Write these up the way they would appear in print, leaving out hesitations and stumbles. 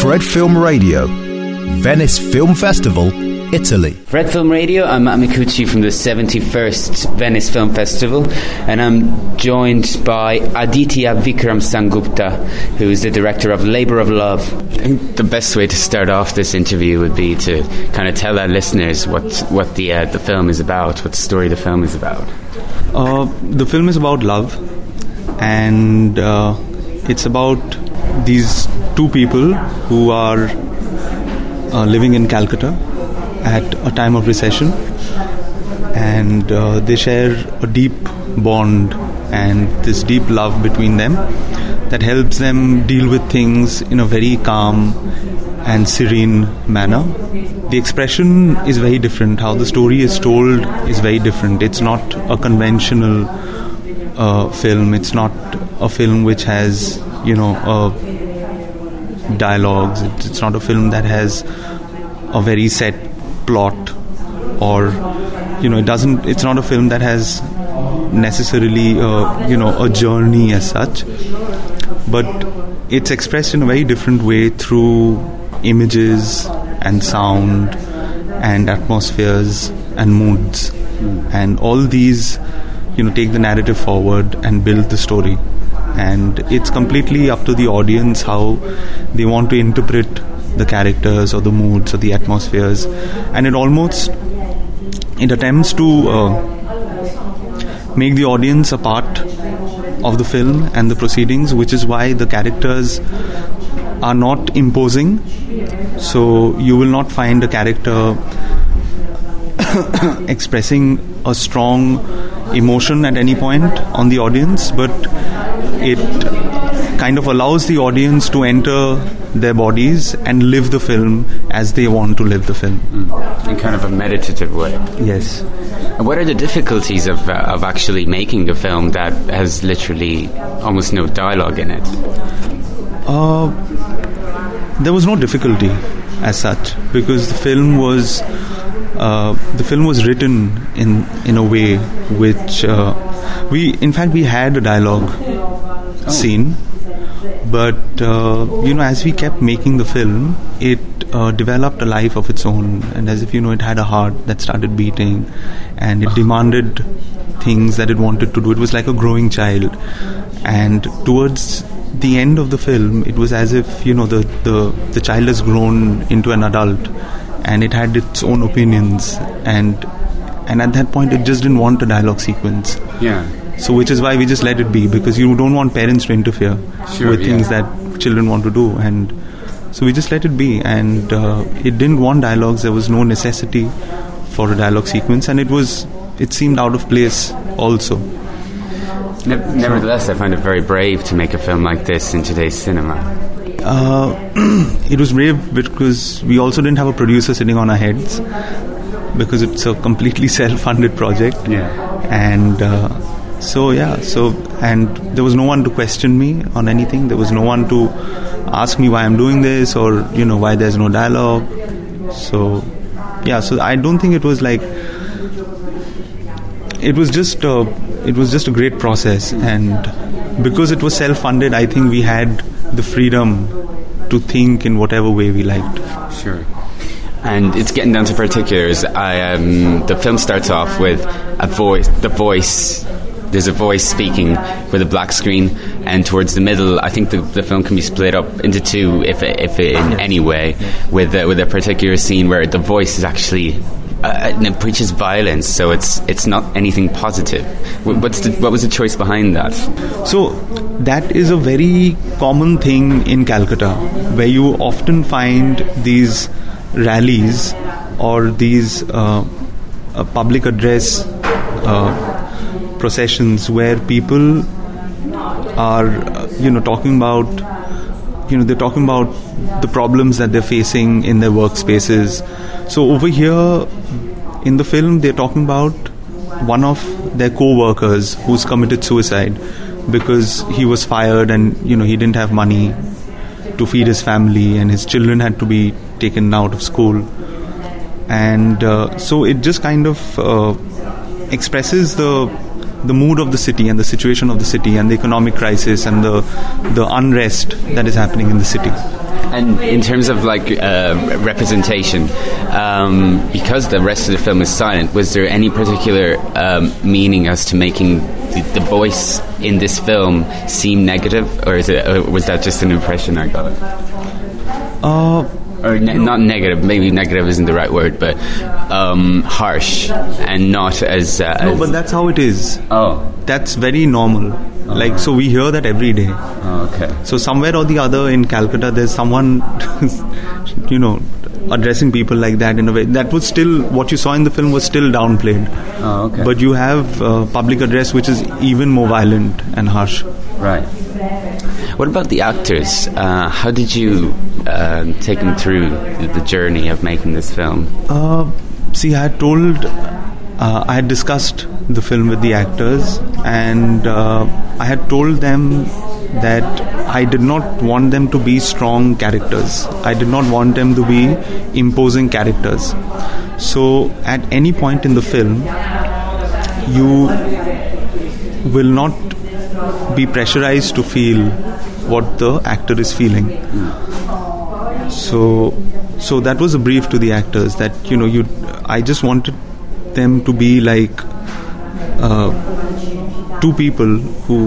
Fred Film Radio, Venice Film Festival, Italy. Fred Film Radio, I'm Matt Micucci from the 71st Venice Film Festival, and I'm joined by Aditya Vikram Sangupta, who is the director of Labour of Love. I think the best way to start off this interview would be to kind of tell our listeners what the film is about, what the story of the film is about. The film is about love, and it's about these two people who are living in Calcutta at a time of recession, and they share a deep bond and this deep love between them that helps them deal with things in a very calm and serene manner. The expression is very different. How the story is told is very different. It's not a conventional film. It's not a film which has, dialogues. It's not a film that has a very set plot, or it's not a film that has necessarily a journey as such, but it's expressed in a very different way through images and sound and atmospheres and moods, and all these take the narrative forward and build the story. And it's completely up to the audience how they want to interpret the characters or the moods or the atmospheres, and it attempts to make the audience a part of the film and the proceedings, which is why the characters are not imposing. So you will not find a character expressing a strong emotion at any point on the audience, but it kind of allows the audience to enter their bodies and live the film as they want to live the film. In kind of a meditative way. Yes. And what are the difficulties of actually making a film that has literally almost no dialogue in it? There was no difficulty as such, because the film was written in a way which we had a dialogue scene, but as we kept making the film, it developed a life of its own, and as if it had a heart that started beating, and it demanded things that it wanted to do. It was like a growing child, and towards the end of the film, it was as if the child has grown into an adult, and it had its own opinions, and at that point it just didn't want a dialogue sequence. Yeah. So which is why we just let it be, because you don't want parents to interfere with things that children want to do, and so we just let it be, and it didn't want dialogues. There was no necessity for a dialogue sequence, and it seemed out of place also. Nevertheless, I find it very brave to make a film like this in today's cinema. It was brave because we also didn't have a producer sitting on our heads, because it's a completely self-funded project. Yeah. And and there was no one to question me on anything. There was no one to ask me why I'm doing this, or why there's no dialogue. So I don't think it was like, it was just a great process, and because it was self-funded, I think we had the freedom to think in whatever way we liked. Sure. And it's getting down to particulars. The film starts off with a voice. There's a voice speaking with a black screen, and towards the middle, I think the film can be split up into two, if in any way, with a particular scene where the voice is actually it preaches violence, so it's not anything positive. What was the choice behind that? So that is a very common thing in Calcutta, where you often find these rallies or these public address processions where people are talking about they're talking about the problems that they're facing in their workspaces. So over here in the film, they're talking about one of their co-workers who's committed suicide because he was fired, and he didn't have money to feed his family, and his children had to be taken out of school. And so it just kind of expresses the mood of the city and the situation of the city and the economic crisis and the unrest that is happening in the city. And in terms of like representation, because the rest of the film is silent, was there any particular meaning as to making the voice in this film seem negative, or was that just an impression I got? Not negative. Maybe negative isn't the right word, but harsh and not as. No, but that's how it is. Oh, that's very normal. Like, so we hear that every day. Oh, okay. So somewhere or the other in Calcutta, there's someone, addressing people like that in a way. That was still, what you saw in the film was still downplayed. Oh, okay. But you have public address which is even more violent and harsh. Right. What about the actors? How did you take them through the journey of making this film? See, I had discussed the film with the actors, and I had told them that I did not want them to be strong characters. I did not want them to be imposing characters. So at any point in the film, you will not be pressurized to feel what the actor is feeling. So that was a brief to the actors that I just wanted them to be like two people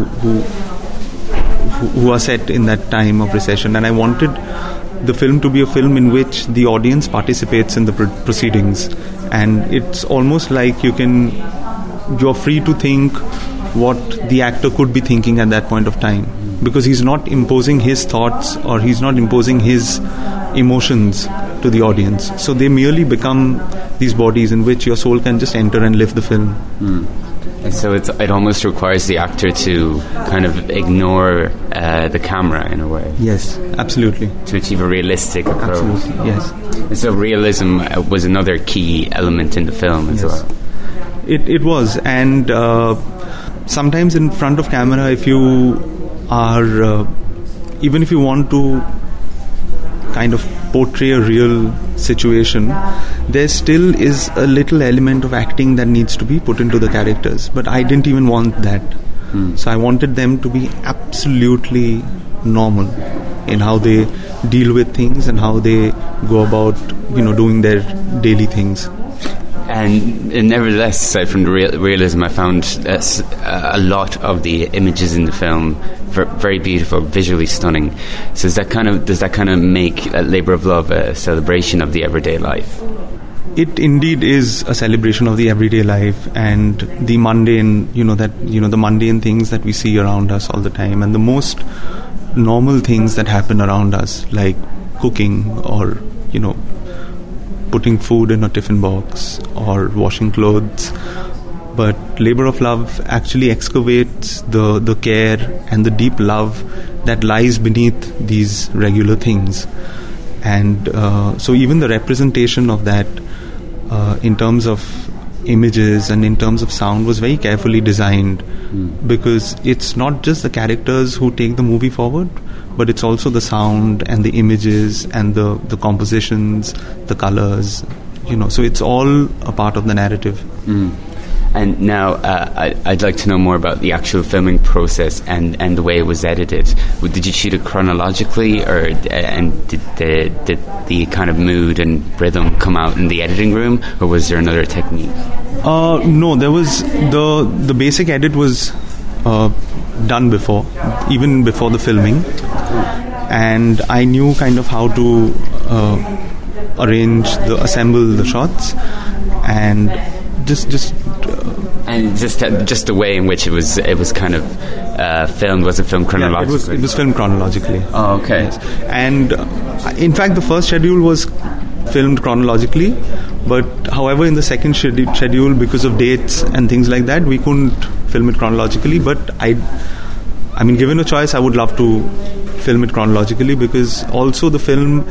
who are set in that time of recession, and I wanted the film to be a film in which the audience participates in the proceedings, and it's almost like you're free to think what the actor could be thinking at that point of time, because he's not imposing his thoughts or he's not imposing his emotions to the audience. So they merely become these bodies in which your soul can just enter and live the film. And so it almost requires the actor to kind of ignore the camera in a way. Yes, absolutely. To achieve a realistic approach. Absolutely, yes. And so realism was another key element in the film as well. It was, and sometimes in front of camera, if you are, even if you want to kind of portray a real situation, there still is a little element of acting that needs to be put into the characters. But I didn't even want that. So I wanted them to be absolutely normal in how they deal with things and how they go about, doing their daily things. And nevertheless, aside from the realism, I found a lot of the images in the film very beautiful, visually stunning. So does that kind of make Labour of Love a celebration of the everyday life? It indeed is a celebration of the everyday life and the mundane, the mundane things that we see around us all the time, and the most normal things that happen around us, like cooking or putting food in a tiffin box or washing clothes. But Labour of Love actually excavates the care and the deep love that lies beneath these regular things. And so even the representation of that in terms of images and in terms of sound was very carefully designed, because it's not just the characters who take the movie forward, but it's also the sound and the images and the compositions, the colors, so it's all a part of the narrative. And now I'd like to know more about the actual filming process and the way it was edited. Did you shoot it chronologically, and did the kind of mood and rhythm come out in the editing room, or was there another technique? No, there was the basic edit was done before, even before the filming, and I knew kind of how to assemble the shots, and just the way in which it was kind of filmed. Was it filmed chronologically? It was filmed chronologically. Oh, okay. Yes. And in fact, the first schedule was filmed chronologically, but however, in the second schedule, because of dates and things like that, we couldn't film it chronologically. But I mean, given a choice, I would love to film it chronologically, because also the film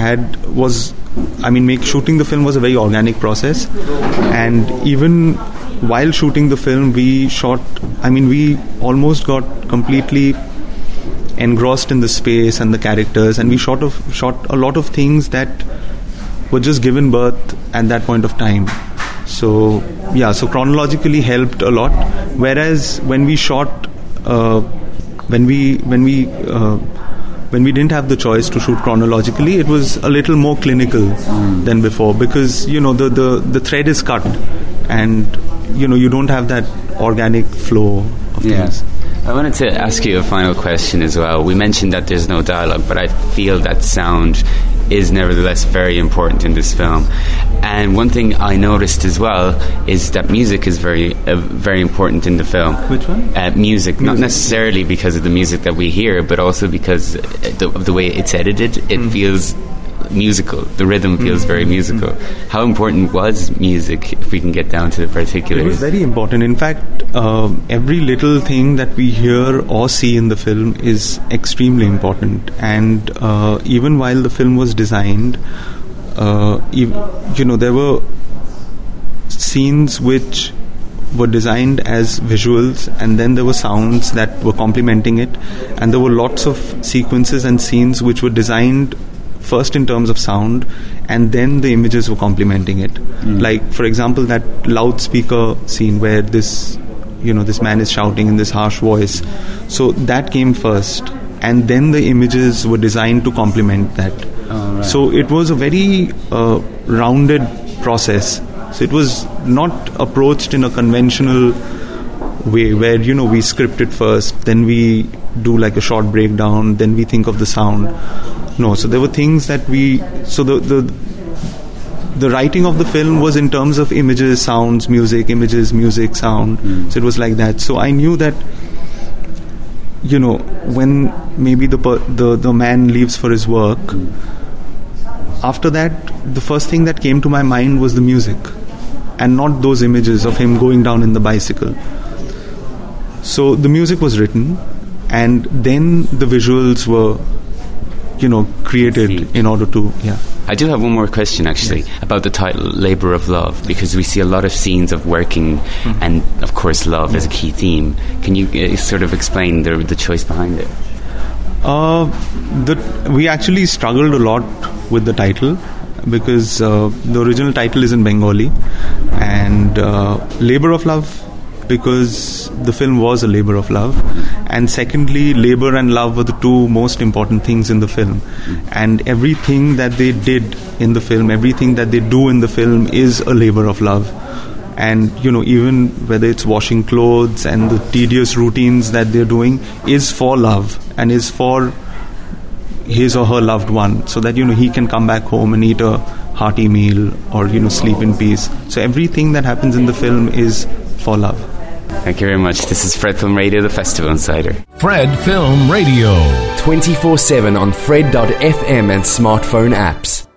shooting the film was a very organic process, and even while shooting the film, we almost got completely engrossed in the space and the characters, and we shot a lot of things that were just given birth at that point of time. So chronologically helped a lot. Whereas when we shot, when we when we didn't have the choice to shoot chronologically, it was a little more clinical than before, because the thread is cut, and you don't have that organic flow of things. I wanted to ask you a final question as well. We mentioned that there's no dialogue, but I feel that sound is nevertheless very important in this film. And one thing I noticed as well is that music is very important in the film. Which one? Music. Not necessarily because of the music that we hear, but also because of the way it's edited. It feels musical. The rhythm feels very musical. How important was music, if we can get down to the particulars? It was very important. In fact, every little thing that we hear or see in the film is extremely important. And even while the film was designed, there were scenes which were designed as visuals, and then there were sounds that were complementing it, and there were lots of sequences and scenes which were designed first in terms of sound, and then the images were complementing it. Like, for example, that loudspeaker scene where this man is shouting in this harsh voice. So that came first, and then the images were designed to complement that. Oh, right. So it was a very rounded process. So it was not approached in a conventional way where we script it first, then we do like a short breakdown, then we think of the sound. No, so there were things that the writing of the film was in terms of images, sounds, music, images, music, sound. So it was like that. So I knew that when maybe the man leaves for his work, after that the first thing that came to my mind was the music, and not those images of him going down in the bicycle. So the music was written, and then the visuals were created in order to I do have one more question actually about the title Labour of Love, because we see a lot of scenes of working and of course love as a key theme. Can you sort of explain the choice behind it? We actually struggled a lot with the title, because the original title is in Bengali, and Labour of Love because the film was a labour of love, and secondly, labour and love were the two most important things in the film, and everything that they did in the film, everything that they do in the film is a labour of love. And even whether it's washing clothes and the tedious routines that they're doing is for love and is for his or her loved one, so that he can come back home and eat a hearty meal or sleep in peace. So everything that happens in the film is for love. Thank you very much. This is Fred Film Radio, the Festival Insider. Fred Film Radio. 24/7 on Fred.fm and smartphone apps.